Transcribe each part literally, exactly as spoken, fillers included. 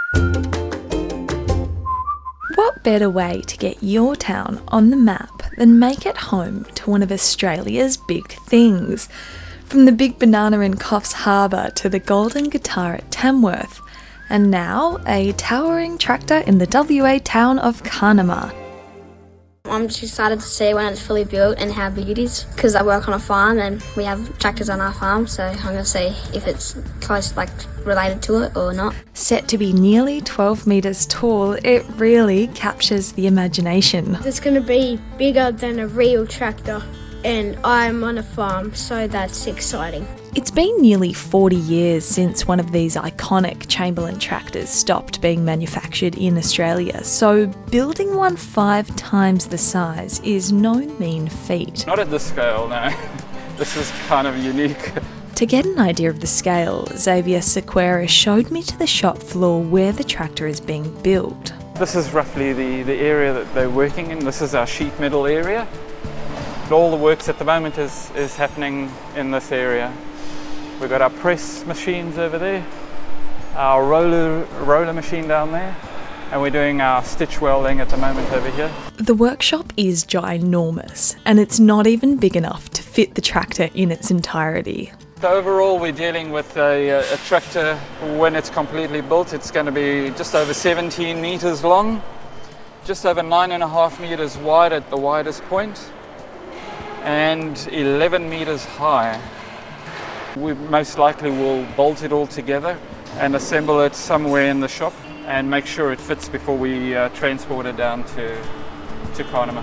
What better way to get your town on the map than make it home to one of Australia's big things? From the Big Banana in Coffs Harbour to the Golden Guitar at Tamworth, and now a towering tractor in the W A town of Carnamah. I'm just excited to see when it's fully built and how big it is, because I work on a farm and we have tractors on our farm, so I'm going to see if it's close, like related to it or not. Set to be nearly twelve metres tall, it really captures the imagination. It's going to be bigger than a real tractor, and I'm on a farm, so that's exciting. It's been nearly forty years since one of these iconic Chamberlain tractors stopped being manufactured in Australia, so building one five times the size is no mean feat. Not at this scale, no. This is kind of unique. To get an idea of the scale, Xavier Sequeira showed me to the shop floor where the tractor is being built. This is roughly the, the area that they're working in. This is our sheet metal area. All the works at the moment is, is happening in this area. We've got our press machines over there, our roller, roller machine down there, and we're doing our stitch welding at the moment over here. The workshop is ginormous, and it's not even big enough to fit the tractor in its entirety. So overall, we're dealing with a, a tractor. When it's completely built, it's going to be just over seventeen metres long, just over nine and a half metres wide at the widest point, and eleven metres high. We most likely will bolt it all together and assemble it somewhere in the shop and make sure it fits before we uh, transport it down to, to Carnamah.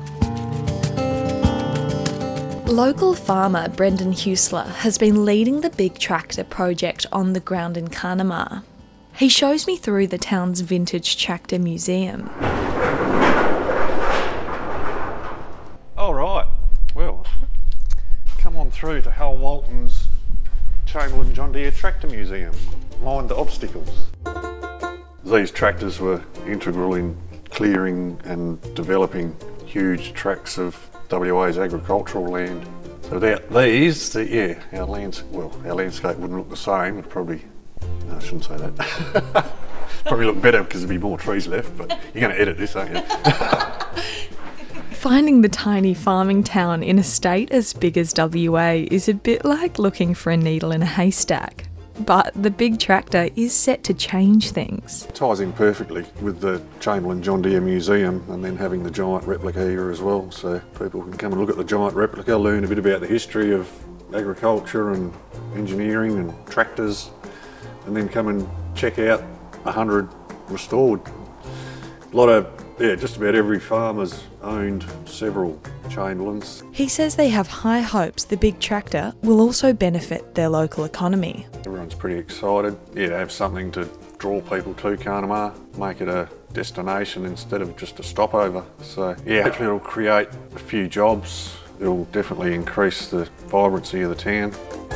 Local farmer Brendan Husler has been leading the Big Tractor project on the ground in Carnamah. He shows me through the town's vintage tractor museum. All right, well, come on through to Hal Walton's Chamberlain John Deere Tractor Museum. Mind the obstacles. These tractors were integral in clearing and developing huge tracts of W A's agricultural land. So without these, the, yeah, our lands, well, our landscape wouldn't look the same. It'd probably, no, I shouldn't say that. Probably look better because there'd be more trees left, but you're going to edit this, aren't you? Finding the tiny farming town in a state as big as W A is a bit like looking for a needle in a haystack. But the Big Tractor is set to change things. It ties in perfectly with the Chamberlain John Deere Museum and then having the giant replica here as well, so people can come and look at the giant replica, learn a bit about the history of agriculture and engineering and tractors, and then come and check out a hundred restored. A lot of Yeah, just about every farmer's owned several Chamberlains. He says they have high hopes the Big Tractor will also benefit their local economy. Everyone's pretty excited, yeah, to have something to draw people to Carnamah, make it a destination instead of just a stopover. So yeah, hopefully it'll create a few jobs. It'll definitely increase the vibrancy of the town.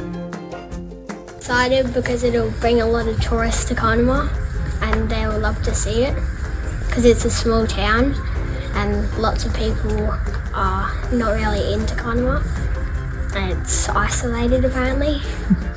Excited because it'll bring a lot of tourists to Carnamah and they will love to see it, because it's a small town and lots of people are not really into Carnamah and it's isolated apparently.